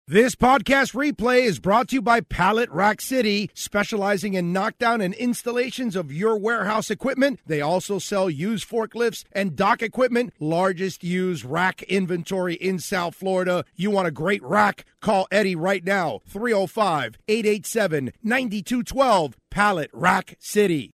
This podcast replay is brought to you by Pallet Rack City, specializing in knockdown and installations of your warehouse equipment. They also sell used forklifts and dock equipment, largest used rack inventory in South Florida. You want a great rack? Call Eddie right now, 305-887-9212, Pallet Rack City.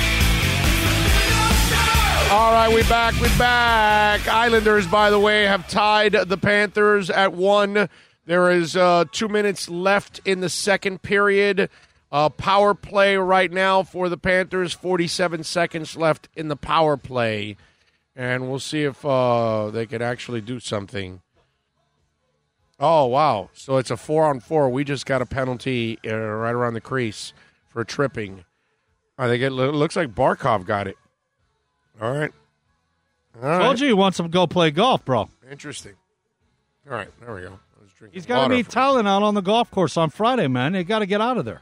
All right, we back. Islanders, by the way, have tied the Panthers at 1. There is 2 minutes left in the second period. Power play right now for the Panthers. 47 seconds left in the power play. And we'll see if they can actually do something. Oh, wow. So it's a 4-on-4. We just got a penalty right around the crease for tripping. I think it looks like Barkov got it. All right. Told you he wants to go play golf, bro. Interesting. All right, there we go. He's got to meet Talon out on the golf course on Friday, man. They got to get out of there.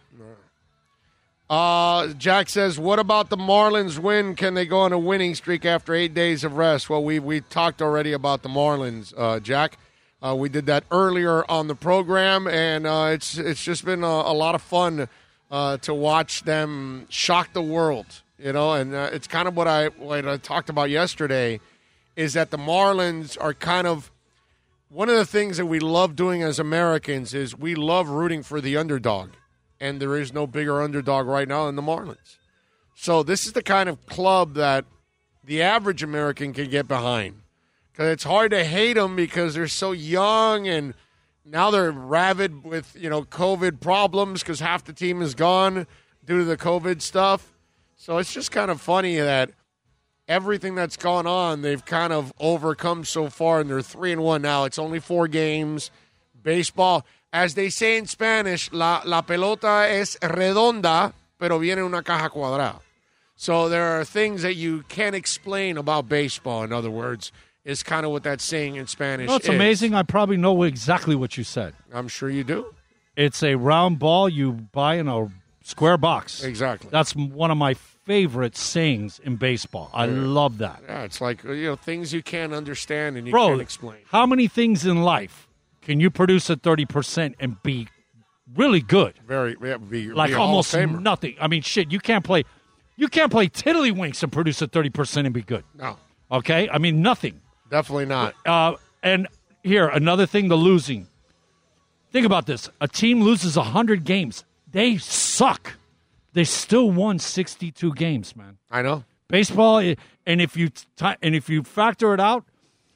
Jack says, what about the Marlins win? Can they go on a winning streak after 8 days of rest? Well, we talked already about the Marlins, Jack. We did that earlier on the program, and it's just been a lot of fun to watch them shock the world, you know. And it's kind of what I talked about yesterday, is that the Marlins are kind of one of the things that we love doing as Americans is we love rooting for the underdog, and there is no bigger underdog right now than the Marlins. So this is the kind of club that the average American can get behind, because it's hard to hate them because they're so young, and now they're rabid with, you know, COVID problems because half the team is gone due to the COVID stuff. So it's just kind of funny that everything that's gone on, they've kind of overcome so far, and they're 3-1 now. It's only 4 games. Baseball, as they say in Spanish, la pelota es redonda, pero viene una caja cuadrada. So there are things that you can't explain about baseball, in other words, is kind of what that saying in Spanish is. It's amazing. I probably know exactly what you said. I'm sure you do. It's a round ball you buy in a square box. Exactly. That's one of my favorite sayings in baseball. I love that. Yeah, it's like, you know, things you can't understand and you can't explain. How many things in life can you produce at 30% and be really good? Be almost nothing. I mean, shit, you can't play tiddlywinks and produce at 30% and be good. No. Okay? I mean, nothing. Definitely not. And here, another thing, the losing. Think about this. A team loses 100 games. They suck. They still won 62 games, man. I know. Baseball, and if you factor it out,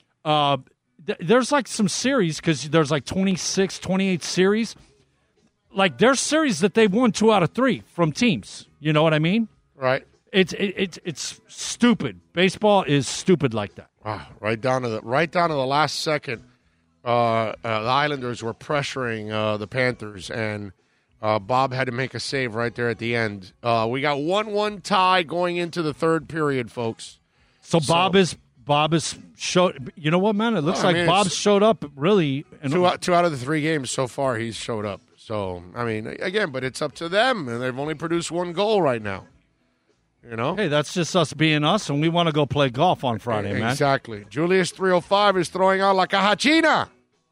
there's like some series, because there's like 26, 28 series. Like there's series that they've won 2 out of 3 from teams. You know what I mean? Right. It's stupid. Baseball is stupid like that. Wow. Right down to the last second, the Islanders were pressuring the Panthers, and Bob had to make a save right there at the end. We got 1-1 tie going into the third period, folks. So Bob is showed. You know what, man? It looks like Bob's showed up really. Two out of the 3 games so far, he's showed up. So I mean, again, but it's up to them, and they've only produced 1 goal right now. You know? Hey, that's just us being us, and we want to go play golf on Friday, man. Exactly. Julius 305 is throwing out La Caja China.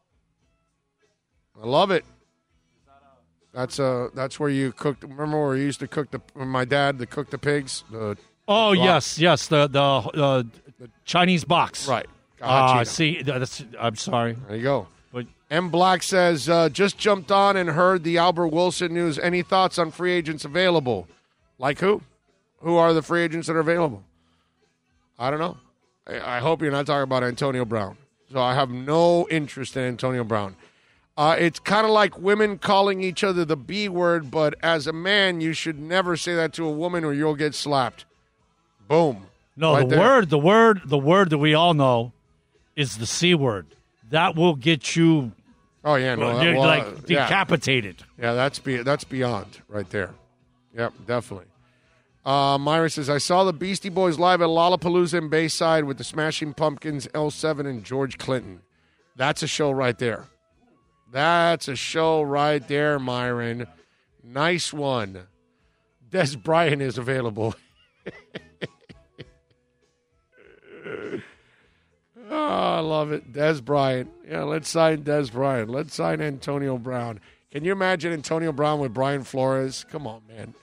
I love it. That's where you cooked. Remember where you used to cook my dad to cook the pigs? Yes, the Chinese box. Right. See, I'm sorry. There you go. But M. Black says, just jumped on and heard the Albert Wilson news. Any thoughts on free agents available? Like who? Who are the free agents that are available? I don't know. I hope you're not talking about Antonio Brown. So I have no interest in Antonio Brown. It's kind of like women calling each other the B word, but as a man, you should never say that to a woman or you'll get slapped. Boom. No, right the word that we all know is the C word. That will get you. Oh yeah, no, decapitated. Yeah, that's beyond right there. Yep, definitely. Myra says, I saw the Beastie Boys live at Lollapalooza in Bayside with the Smashing Pumpkins, L7, and George Clinton. That's a show right there. That's a show right there, Myron. Nice one. Des Bryant is available. I love it. Des Bryant. Yeah, let's sign Des Bryant. Let's sign Antonio Brown. Can you imagine Antonio Brown with Brian Flores? Come on, man.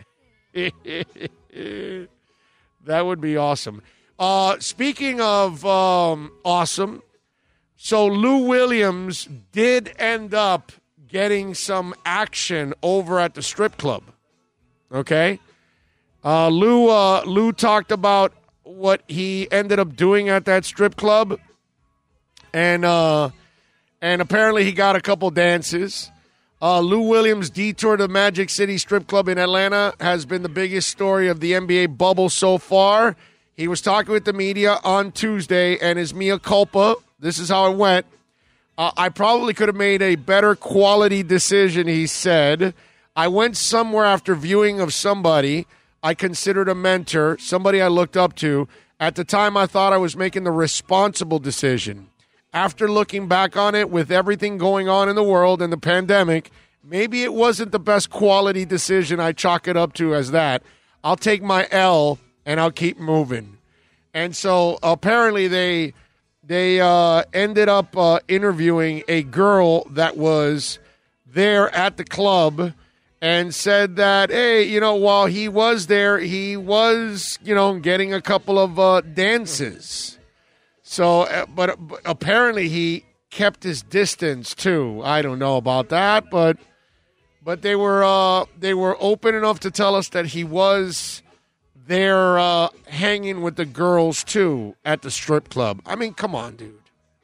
That would be awesome. Speaking of awesome, so Lou Williams did end up getting some action over at the strip club. Okay? Lou talked about what he ended up doing at that strip club. And apparently he got a couple dances. Lou Williams' detour to Magic City Strip Club in Atlanta has been the biggest story of the NBA bubble so far. He was talking with the media on Tuesday, and his mea culpa, this is how it went. I probably could have made a better quality decision, he said. I went somewhere after viewing of somebody I considered a mentor, somebody I looked up to. At the time, I thought I was making the responsible decision. After looking back on it with everything going on in the world and the pandemic, maybe it wasn't the best quality decision. I chalk it up to as that. I'll take my L and I'll keep moving. And so apparently they ended up interviewing a girl that was there at the club and said that, hey, while he was there, he was, getting a couple of dances. So, but apparently he kept his distance too. I don't know about that, but they were open enough to tell us that he was there hanging with the girls too at the strip club. I mean, come on, dude.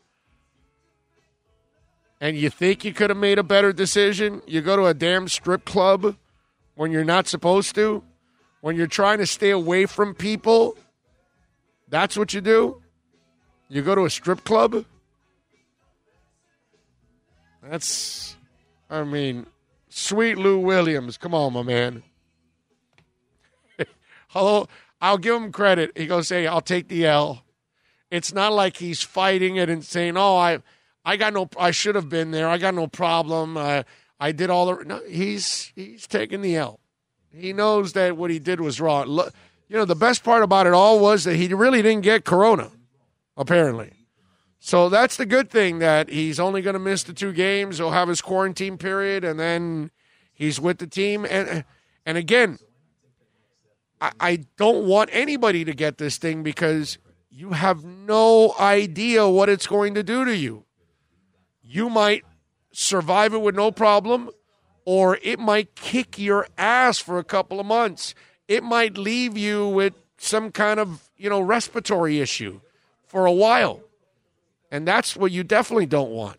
And you think you could have made a better decision? You go to a damn strip club when you're not supposed to? When you're trying to stay away from people? That's what you do? You go to a strip club? Sweet Lou Williams. Come on, my man. Hello, I'll give him credit. He goes, hey, I'll take the L. It's not like he's fighting it and saying, oh, I should have been there. I got no problem. I did all the. No, he's taking the L. He knows that what he did was wrong. The best part about it all was that he really didn't get corona, apparently. So that's the good thing, that he's only going to miss the 2 games. He'll have his quarantine period, and then he's with the team. And again, I don't want anybody to get this thing because you have no idea what it's going to do to you. You might survive it with no problem, or it might kick your ass for a couple of months. It might leave you with some kind of, respiratory issue for a while. And that's what you definitely don't want,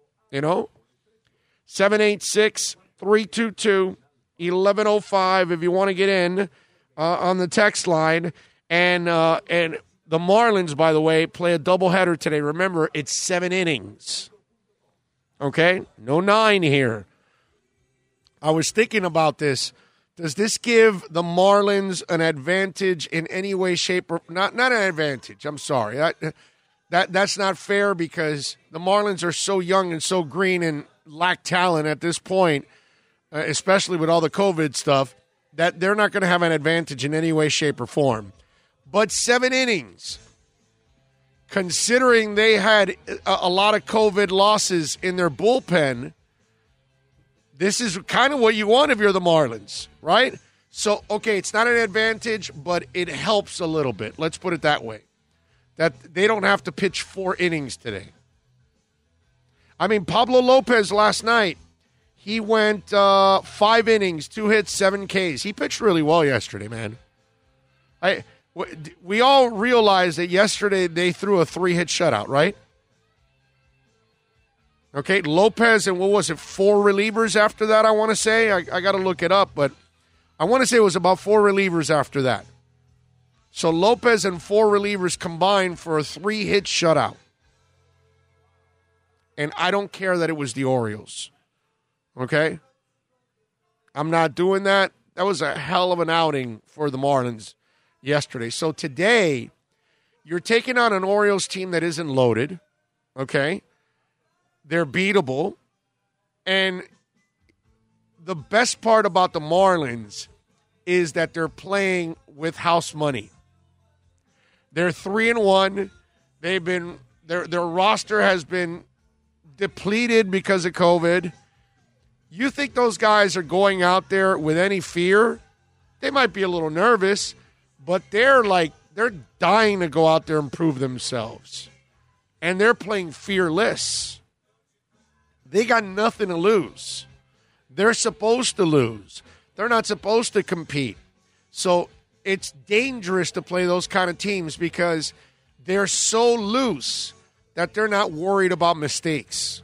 786-322-1105 if you want to get in on the text line. And the Marlins, by the way, play a doubleheader today. Remember, it's 7 innings. Okay? No 9 here. I was thinking about this. Does this give the Marlins an advantage in any way, shape, or not an advantage? I'm sorry. That's not fair because the Marlins are so young and so green and lack talent at this point, especially with all the COVID stuff, that they're not going to have an advantage in any way, shape, or form. But 7 innings, considering they had a lot of COVID losses in their bullpen, this is kind of what you want if you're the Marlins, right? So, okay, it's not an advantage, but it helps a little bit. Let's put it that way. That they don't have to pitch 4 innings today. I mean, Pablo Lopez last night, he went 5 innings, 2 hits, 7 Ks. He pitched really well yesterday, man. We all realized that yesterday they threw a 3-hit shutout, right? Okay, Lopez and 4 relievers after that, I want to say. I got to look it up, but I want to say it was about 4 relievers after that. So Lopez and 4 relievers combined for a 3-hit shutout. And I don't care that it was the Orioles. Okay? I'm not doing that. That was a hell of an outing for the Marlins yesterday. So today, you're taking on an Orioles team that isn't loaded. Okay? They're beatable. And the best part about the Marlins is that they're playing with house money. They're 3-1. They've been Their roster has been depleted because of COVID. You think those guys are going out there with any fear? They might be a little nervous, but they're dying to go out there and prove themselves. And they're playing fearless. They got nothing to lose. They're supposed to lose. They're not supposed to compete. So it's dangerous to play those kind of teams because they're so loose that they're not worried about mistakes.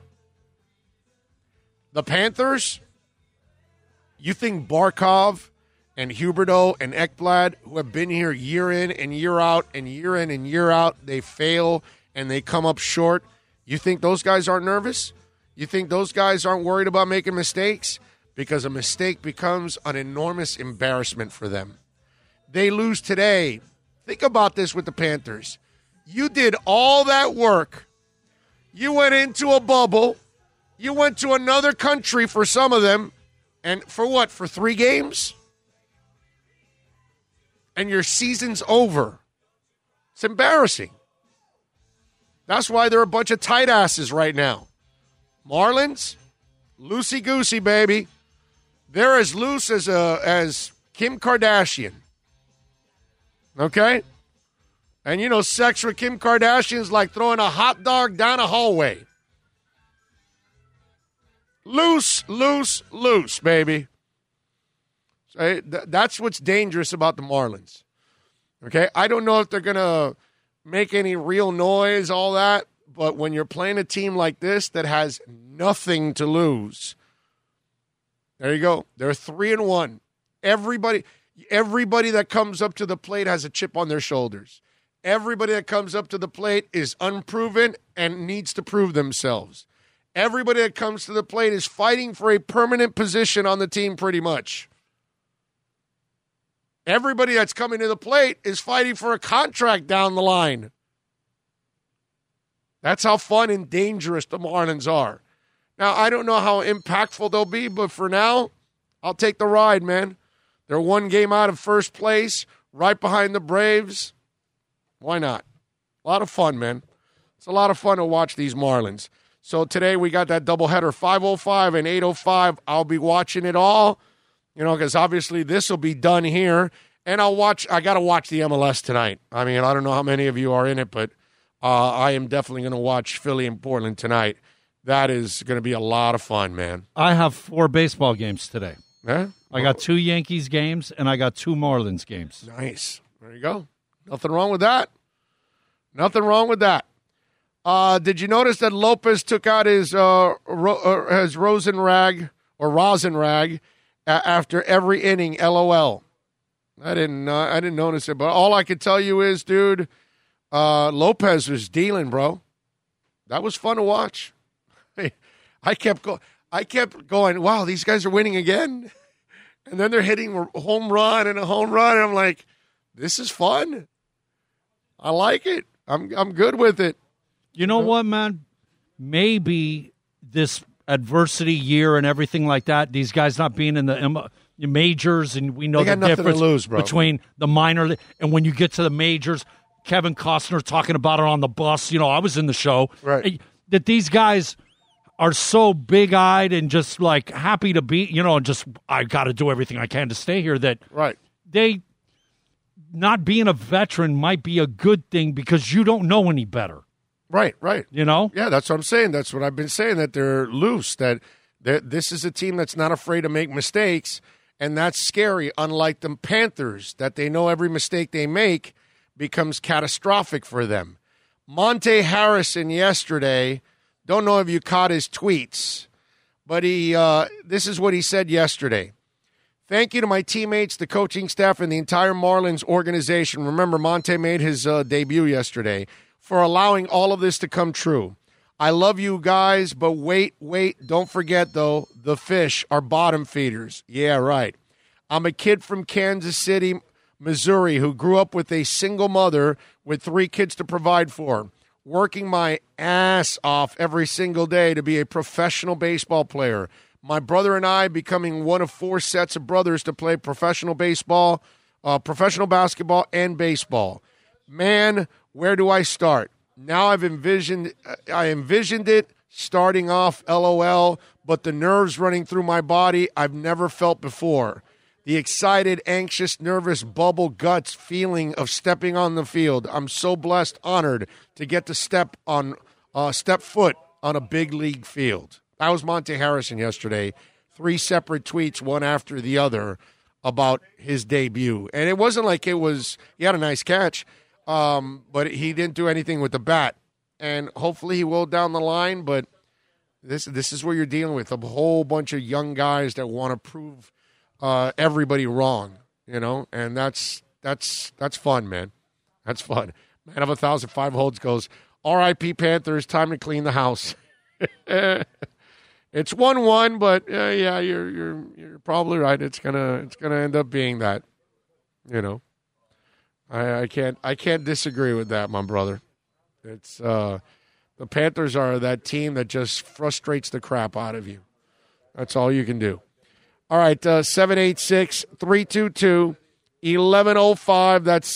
The Panthers, you think Barkov and Huberdeau and Ekblad, who have been here year in and year out and year in and year out, they fail and they come up short. You think those guys aren't nervous? You think those guys aren't worried about making mistakes? Because a mistake becomes an enormous embarrassment for them. They lose today. Think about this with the Panthers. You did all that work. You went into a bubble. You went to another country for some of them. And for what? For 3 games? And your season's over. It's embarrassing. That's why they're a bunch of tight asses right now. Marlins, loosey-goosey, baby. They're as loose as Kim Kardashian. Okay? And, you know, sex with Kim Kardashian's like throwing a hot dog down a hallway. Loose, loose, loose, baby. So, that's what's dangerous about the Marlins. Okay? I don't know if they're going to make any real noise, all that, but when you're playing a team like this that has nothing to lose, there you go. They're 3-1. Everybody that comes up to the plate has a chip on their shoulders. Everybody that comes up to the plate is unproven and needs to prove themselves. Everybody that comes to the plate is fighting for a permanent position on the team pretty much. Everybody that's coming to the plate is fighting for a contract down the line. That's how fun and dangerous the Marlins are. Now, I don't know how impactful they'll be, but for now, I'll take the ride, man. They're 1 game out of first place, right behind the Braves. Why not? A lot of fun, man. It's a lot of fun to watch these Marlins. So today we got that doubleheader, 5:05 and 8:05. I'll be watching it all, you know, because obviously this will be done here. And I got to watch the MLS tonight. I mean, I don't know how many of you are in it, but I am definitely going to watch Philly and Portland tonight. That is going to be a lot of fun, man. I have 4 baseball games today. Yeah? I got 2 Yankees games, and I got 2 Marlins games. Nice. There you go. Nothing wrong with that. Nothing wrong with that. Did you notice that Lopez took out his rosin rag after every inning? LOL. I didn't notice it, but all I could tell you is, dude, Lopez was dealing, bro. That was fun to watch. I kept going. Wow, these guys are winning again, and then they're hitting a home run and a home run, and I'm like, this is fun. I like it. I'm good with it. You know what, man? Maybe this adversity year and everything like that, these guys not being in the majors, and we know the difference between the minor and when you get to the majors. Kevin Costner talking about it on the bus. You know, I was in the show. Right. That these guys are so big-eyed and just like happy to be, you know, just I got to do everything I can to stay here. That right. They not being a veteran might be a good thing because you don't know any better. Right, right. You know? Yeah, that's what I'm saying. That's what I've been saying, that they're loose, that this is a team that's not afraid to make mistakes, and that's scary, unlike the Panthers, that they know every mistake they make becomes catastrophic for them. Monte Harrison yesterday, don't know if you caught his tweets, but this is what he said yesterday. Thank you to my teammates, the coaching staff, and the entire Marlins organization. Remember, Monte made his debut yesterday, for allowing all of this to come true. I love you guys, but wait, don't forget, though, the fish are bottom feeders. Yeah, right. I'm a kid from Kansas City, Missouri, who grew up with a single mother with 3 kids to provide for, working my ass off every single day to be a professional baseball player. My brother and I becoming one of 4 sets of brothers to play professional baseball, professional basketball, and baseball. Man, where do I start? Now I envisioned it starting off LOL, but the nerves running through my body I've never felt before. The excited, anxious, nervous, bubble guts feeling of stepping on the field. I'm so blessed, honored to get to step foot on a big league field. That was Monte Harrison yesterday. 3 separate tweets, one after the other, about his debut. And it wasn't like he had a nice catch, but he didn't do anything with the bat. And hopefully he will down the line, but this is what you're dealing with, a whole bunch of young guys that want to prove everybody wrong, and that's fun, man. That's fun. Man of 1,005 holds goes, R.I.P. Panthers, time to clean the house. It's 1-1, but yeah, you're probably right. It's gonna end up being that. I can't disagree with that, my brother. It's the Panthers are that team that just frustrates the crap out of you. That's all you can do. All right, 786-322-1105. That's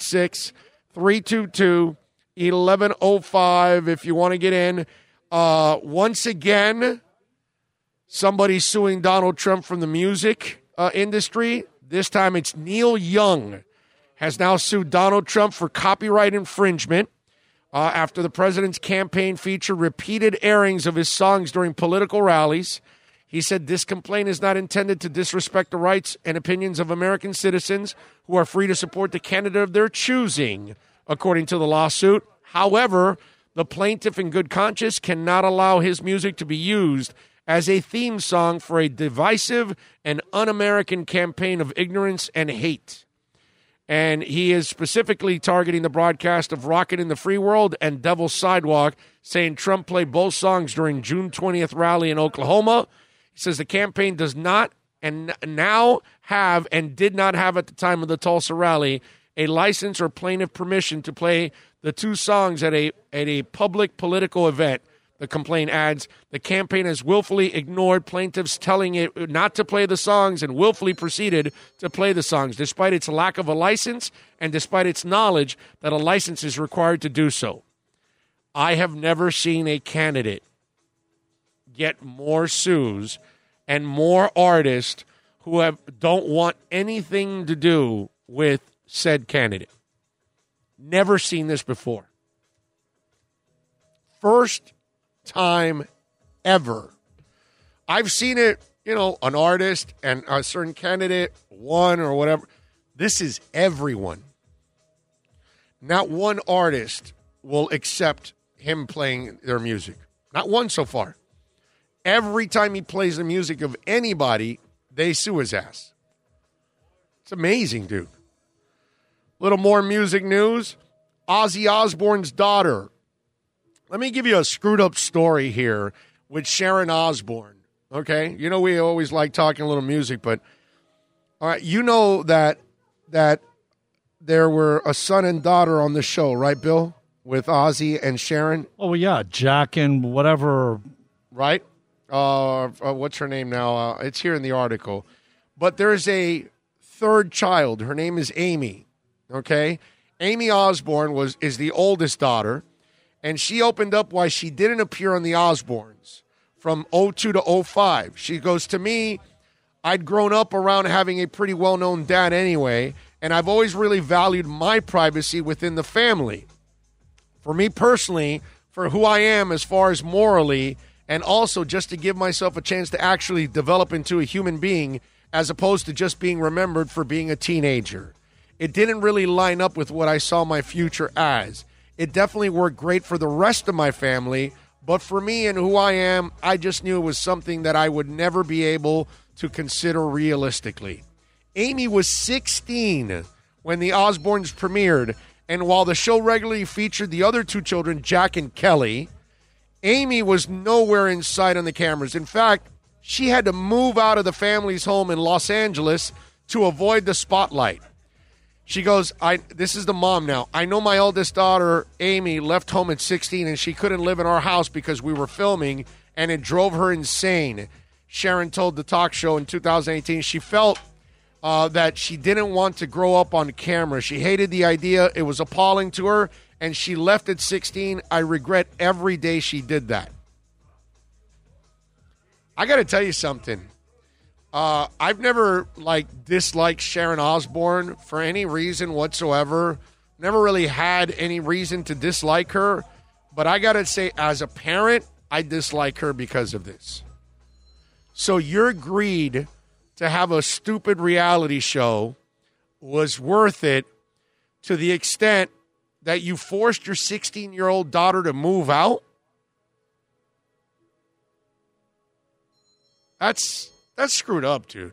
786-322-1105 if you want to get in. Once again, somebody's suing Donald Trump from the music industry. This time it's Neil Young has now sued Donald Trump for copyright infringement after the president's campaign featured repeated airings of his songs during political rallies. He said this complaint is not intended to disrespect the rights and opinions of American citizens who are free to support the candidate of their choosing, according to the lawsuit. However, the plaintiff in good conscience cannot allow his music to be used as a theme song for a divisive and un-American campaign of ignorance and hate. And he is specifically targeting the broadcast of Rockin' in the Free World and Devil's Sidewalk, saying Trump played both songs during June 20th rally in Oklahoma. He says the campaign does not and now have and did not have at the time of the Tulsa rally a license or plaintiff permission to play the 2 songs at a public political event. The complaint adds, the campaign has willfully ignored plaintiffs telling it not to play the songs and willfully proceeded to play the songs, despite its lack of a license and despite its knowledge that a license is required to do so. I have never seen a candidate get more sues and more artists who don't want anything to do with said candidate. Never seen this before. First time ever. I've seen it, an artist and a certain candidate, one or whatever. This is everyone. Not one artist will accept him playing their music. Not one so far. Every time he plays the music of anybody, they sue his ass. It's amazing, dude. Little more music news. Ozzy Osbourne's daughter. Let me give you a screwed up story here with Sharon Osbourne. Okay? We always like talking a little music, but all right, that there were a son and daughter on the show, right, Bill? With Ozzy and Sharon? Oh, yeah, Jack and whatever. Right? What's her name now? It's here in the article. But there's a third child. Her name is Amy. Okay? Amy Osbourne is the oldest daughter, and she opened up why she didn't appear on the Osbournes from 02 to 05. She goes, to me, I'd grown up around having a pretty well-known dad anyway, and I've always really valued my privacy within the family. For me personally, for who I am as far as morally, and also just to give myself a chance to actually develop into a human being as opposed to just being remembered for being a teenager. It didn't really line up with what I saw my future as. It definitely worked great for the rest of my family, but for me and who I am, I just knew it was something that I would never be able to consider realistically. Amy was 16 when the Osbournes premiered, and while the show regularly featured the other 2 children, Jack and Kelly, Amy was nowhere in sight on the cameras. In fact, she had to move out of the family's home in Los Angeles to avoid the spotlight. She goes, this is the mom now. I know my oldest daughter, Amy, left home at 16 and she couldn't live in our house because we were filming and it drove her insane. Sharon told the talk show in 2018 she felt that she didn't want to grow up on camera. She hated the idea. It was appalling to her and she left at 16, I regret every day she did that. I got to tell you something. I've never disliked Sharon Osbourne for any reason whatsoever. Never really had any reason to dislike her. But I got to say, as a parent, I dislike her because of this. So your greed to have a stupid reality show was worth it to the extent that you forced your 16-year-old daughter to move out? That's screwed up, dude.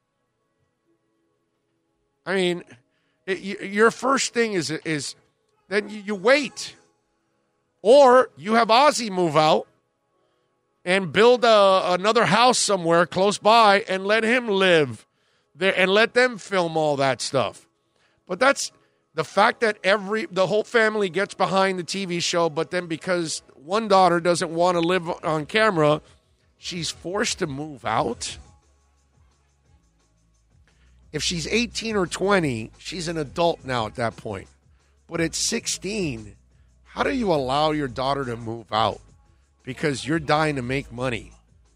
I mean, your first thing is then you wait. Or you have Ozzy move out and build another house somewhere close by and let him live there and let them film all that stuff. But that's the fact that the whole family gets behind the TV show, but then because one daughter doesn't want to live on camera, she's forced to move out. If she's 18 or 20, she's an adult now at that point. But at 16, how do you allow your daughter to move out because you're dying to make money?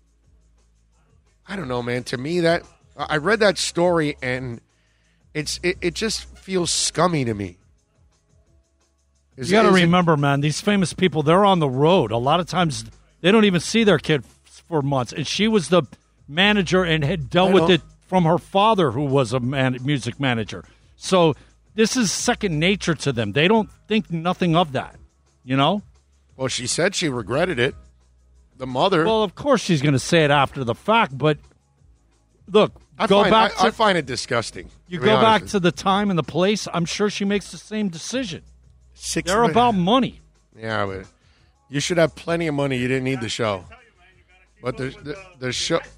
I don't know, man. To me, that I read that story and it just feels scummy to me. You got to remember, man, these famous people, they're on the road. A lot of times they don't even see their kid for months. And she was the manager and had dealt with it from her father, who was a music manager. So this is second nature to them. They don't think nothing of that, you know? Well, she said she regretted it. The mother. Well, of course she's going to say it after the fact, but look, I find it disgusting. You go back to the time and the place, I'm sure she makes the same decision. They're about money. Yeah, but you should have plenty of money. You didn't need the show. But the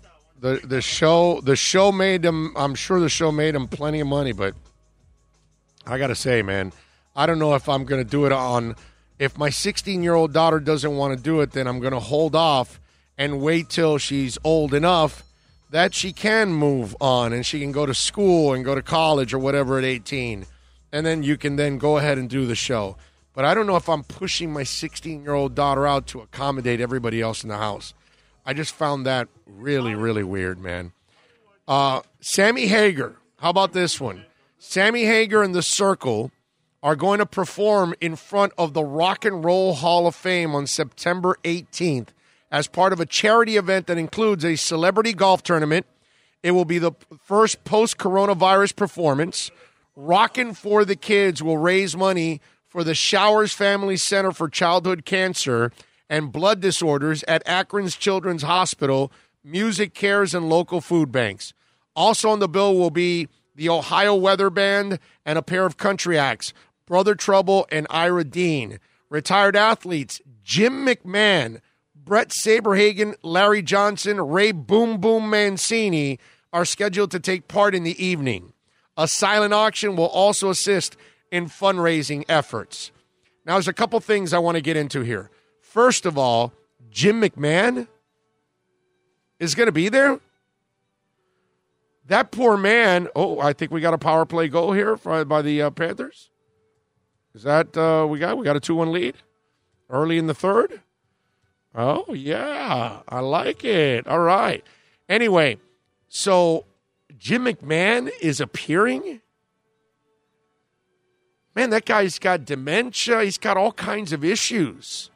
show made them, I'm sure the show made them plenty of money, but I got to say, man, I don't know if I'm going to do it on, if my 16-year-old daughter doesn't want to do it, then I'm going to hold off and wait till she's old enough that she can move on and she can go to school and go to college or whatever at 18. And then you can then go ahead and do the show. But I don't know if I'm pushing my 16-year-old daughter out to accommodate everybody else in the house. I just found that really, really weird, man. Sammy Hagar, how about this one? Sammy Hagar and the Circle are going to perform in front of the Rock and Roll Hall of Fame on September 18th as part of a charity event that includes a celebrity golf tournament. It will be the first post-coronavirus performance. Rockin' for the Kids will raise money for the Showers Family Center for Childhood Cancer and Blood Disorders at Akron's Children's Hospital, Music Cares, and local food banks. Also on the bill will be the Ohio Weather Band and a pair of country acts, Brother Trouble and Ira Dean. Retired athletes Jim McMahon, Brett Saberhagen, Larry Johnson, Ray Boom Boom Mancini are scheduled to take part in the evening. A silent auction will also assist in fundraising efforts. Now, there's a couple things I want to get into here. First of all, Jim McMahon is going to be there. That poor man. Oh, I think we got a power play goal here by the Panthers. Is that we got a 2-1 lead early in the third? Oh, yeah. I like it. All right. Anyway, so Jim McMahon is appearing. Man, that guy's got dementia. He's got all kinds of issues.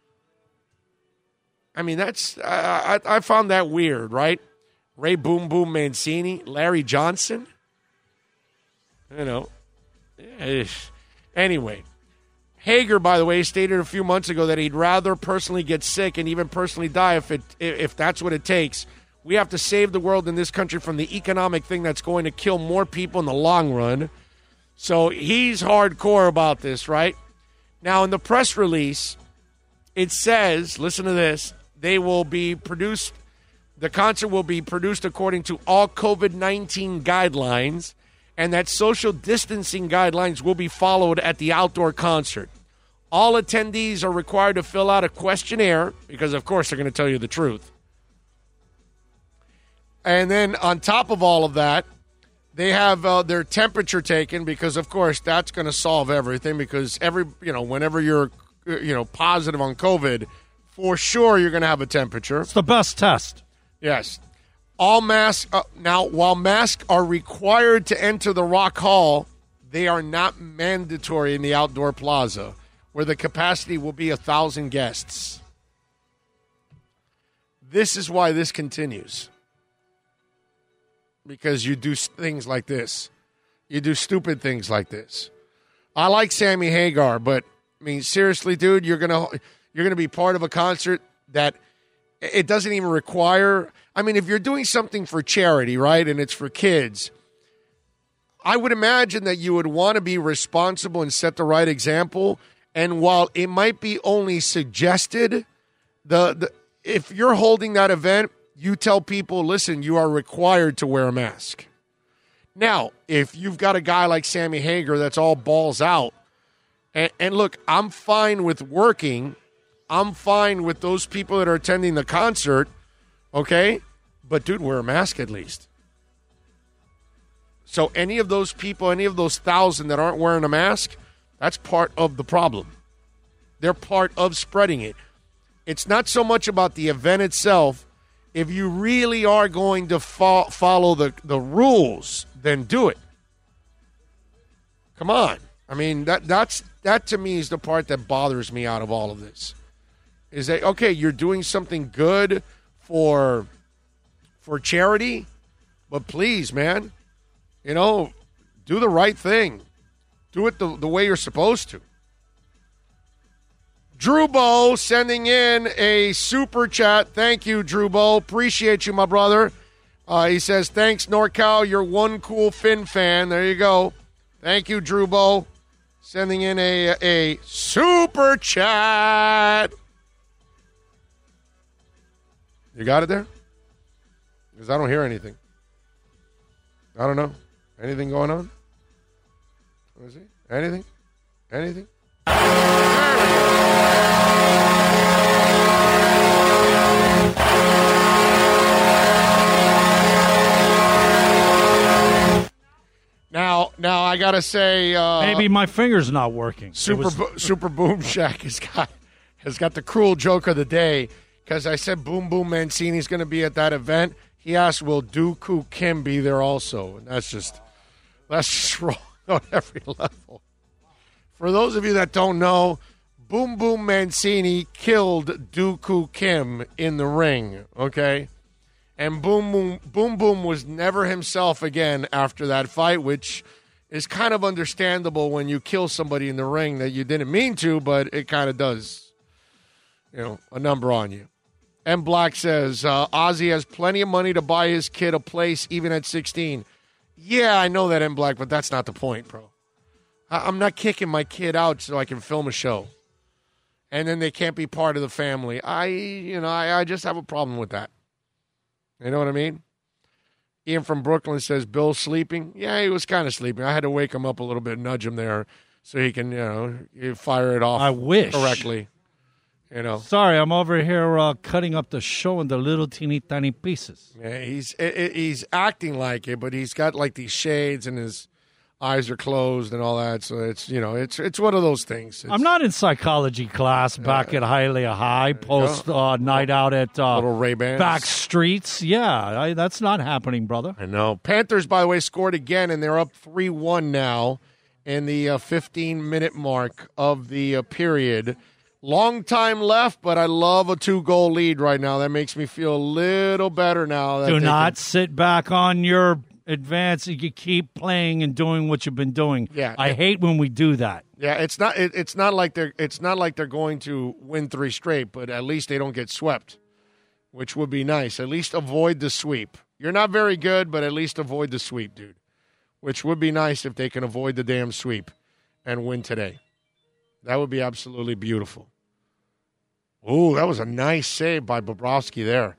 I mean, that's I found that weird, right? Ray Boom Boom Mancini, Larry Johnson. You know. Anyway, Hager, by the way, stated a few months ago that he'd rather personally get sick and even personally die if that's what it takes. We have to save the world in this country from the economic thing that's going to kill more people in the long run. So he's hardcore about this, right? Now, in the press release, it says, listen to this, the concert will be produced according to all COVID-19 guidelines, and that social distancing guidelines will be followed at the outdoor concert. All attendees are required to fill out a questionnaire, because of course they're going to tell you the truth. And then on top of all of that, They have their temperature taken because, of course, that's going to solve everything. Because whenever you're, positive on COVID, for sure you're going to have a temperature. It's the best test. Yes. All masks now. While masks are required to enter the Rock Hall, they are not mandatory in the outdoor plaza, where the capacity will be 1,000 guests. This is why this continues. Because you do things like this. You do stupid things like this. I like Sammy Hagar, but I mean, seriously, dude, you're gonna be part of a concert that it doesn't even require. I mean, if you're doing something for charity, right, and it's for kids, I would imagine that you would want to be responsible and set the right example. And while it might be only suggested, if you're holding that event, you tell people, listen, you are required to wear a mask. Now, if you've got a guy like Sammy Hagar that's all balls out, and look, I'm fine with working. I'm fine with those people that are attending the concert, okay? But, dude, wear a mask at least. So any of those people, any of those 1,000 that aren't wearing a mask, that's part of the problem. They're part of spreading it. It's not so much about the event itself. If you really are going to follow the rules, then do it. Come on. I mean, that to me is the part that bothers me out of all of this. Is that, okay, you're doing something good for charity, but please, man, do the right thing. Do it the way you're supposed to. Drew Bow sending in a super chat. Thank you, Drew Bow. Appreciate you, my brother. He says, thanks, NorCal. You're one cool Finn fan. There you go. Thank you, Drew Bow. Sending in a super chat. You got it there? Because I don't hear anything. I don't know. Anything going on? Let me see. Anything? Anything? Now I gotta say, maybe my finger's not working. Super Boom Shack has got the cruel joke of the day because I said Boom Boom Mancini's going to be at that event. He asked, "Will Dooku Kim be there also?" And that's just wrong on every level. For those of you that don't know, Boom Boom Mancini killed Dooku Kim in the ring, okay? And Boom Boom was never himself again after that fight, which is kind of understandable when you kill somebody in the ring that you didn't mean to, but it kind of does, a number on you. M. Black says, Ozzy has plenty of money to buy his kid a place even at 16. Yeah, I know that, M. Black, but that's not the point, bro. I'm not kicking my kid out so I can film a show. And then they can't be part of the family. I just have a problem with that. You know what I mean? Ian from Brooklyn says, Bill's sleeping. Yeah, he was kind of sleeping. I had to wake him up a little bit, nudge him there so he can, fire it off correctly. Sorry, I'm over here cutting up the show into little teeny tiny pieces. Yeah, he's acting like it, but he's got like these shades and his eyes are closed and all that. So it's it's one of those things. I'm not in psychology class back at Hialeah High post night out at little Ray-Bans. back streets. Yeah, that's not happening, brother. I know. Panthers, by the way, scored again, and they're up 3-1 now in the 15-minute mark of the period. Long time left, but I love a 2-goal lead right now. That makes me feel a little better now. Do not sit back on your advance. You keep playing and doing what you've been doing. Yeah, I hate when we do that. Yeah, it's not like they're going to win 3 straight, but at least they don't get swept, which would be nice. At least avoid the sweep. You're not very good, but at least avoid the sweep, dude. Which would be nice if they can avoid the damn sweep and win today. That would be absolutely beautiful. Ooh, that was a nice save by Bobrovsky there.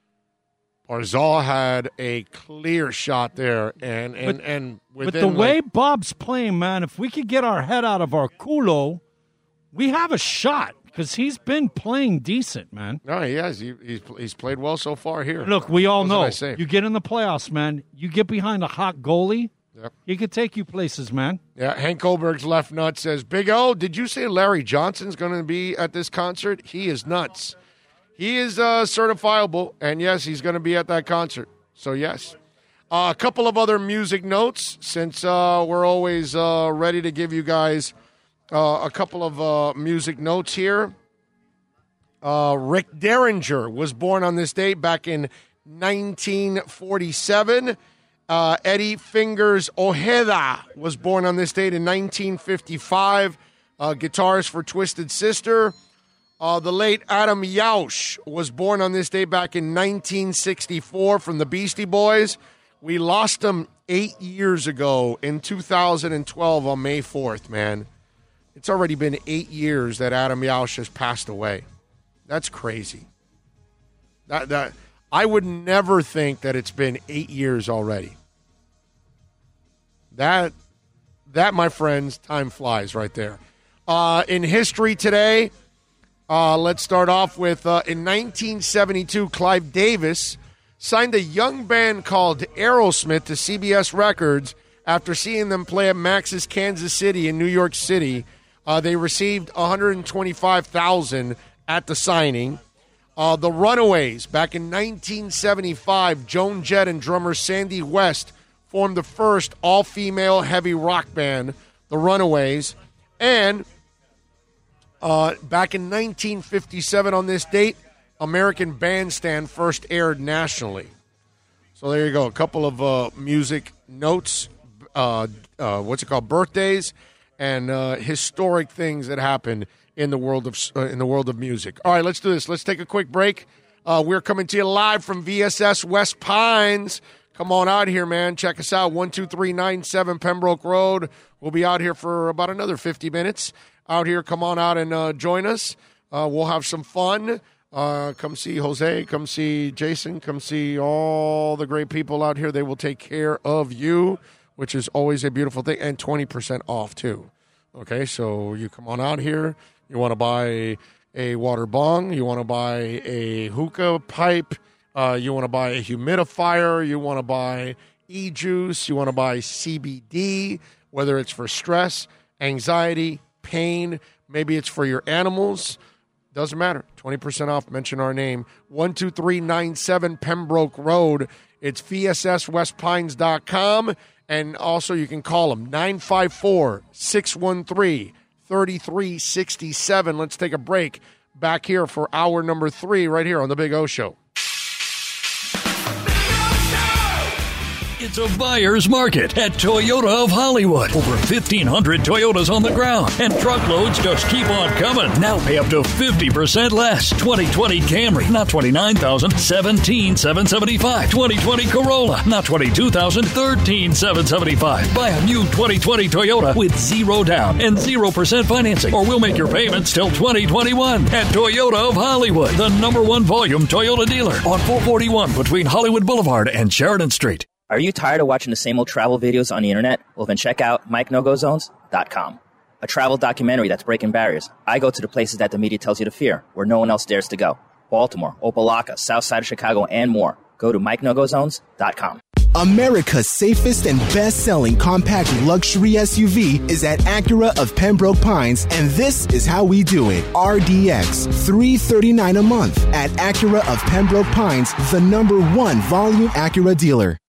Barzal had a clear shot there, and with the way Bob's playing, man, if we could get our head out of our culo, we have a shot. because he's been playing decent, man. No, he has. He's played well so far here. Look, we all know. You get in the playoffs, man. You get behind a hot goalie, yep. He could take you places, man. Yeah, Hank Goldberg's left nut says, Big O, did you say Larry Johnson's going to be at this concert? He is nuts. He is certifiable, and yes, he's going to be at that concert. So, yes. A couple of other music notes, since we're always ready to give you guys a couple of music notes here. Rick Derringer was born on this date back in 1947. Eddie Fingers Ojeda was born on this date in 1955. Guitarist for Twisted Sister. The late Adam Yauch was born on this day back in 1964 from the Beastie Boys. We lost him 8 years ago in 2012 on May 4th, man. It's already been 8 years that Adam Yauch has passed away. That's crazy. That I would never think that it's been 8 years already. That, my friends, time flies right there. In history today, let's start off with, in 1972, Clive Davis signed a young band called Aerosmith to CBS Records after seeing them play at Max's Kansas City in New York City. They received $125,000 at the signing. The Runaways, back in 1975, Joan Jett and drummer Sandy West formed the first all-female heavy rock band, the Runaways. And back in 1957 on this date, American Bandstand first aired nationally. So there you go, a couple of music notes, birthdays, and historic things that happen in the world of music. All right, let's do this. Let's take a quick break. We're coming to you live from VSS West Pines. Come on out here, man. Check us out, 12397 Pembroke Road. We'll be out here for about another 50 minutes. Out here, come on out and join us. We'll have some fun. Come see Jose. Come see Jason. Come see all the great people out here. They will take care of you, which is always a beautiful thing, and 20% off, too. Okay, so you come on out here. You want to buy a water bong. You want to buy a hookah pipe. You want to buy a humidifier. You want to buy e-juice. You want to buy CBD, whether it's for stress, anxiety, pain. Maybe it's for your animals. Doesn't matter. 20% off. Mention our name. 12397 Pembroke Road. It's VSSWestPines.com. And also you can call them, 954-613-3367. Let's take a break back here for hour number 3 right here on The Big O Show. It's a buyer's market at Toyota of Hollywood. Over 1,500 Toyotas on the ground, and truckloads just keep on coming. Now pay up to 50% less. 2020 Camry, not $29,000, $17,775. 2020 Corolla, not $22,000, $13,775. Buy a new 2020 Toyota with 0 down and 0% financing, or we'll make your payments till 2021 at Toyota of Hollywood, the #1 volume Toyota dealer on 441 between Hollywood Boulevard and Sheridan Street. Are you tired of watching the same old travel videos on the internet? Well, then check out MikeNoGoZones.com, a travel documentary that's breaking barriers. I go to the places that the media tells you to fear, where no one else dares to go. Baltimore, Opelika, South Side of Chicago, and more. Go to MikeNoGoZones.com. America's safest and best-selling compact luxury SUV is at Acura of Pembroke Pines, and this is how we do it. RDX, $339 a month at Acura of Pembroke Pines, the #1 volume Acura dealer.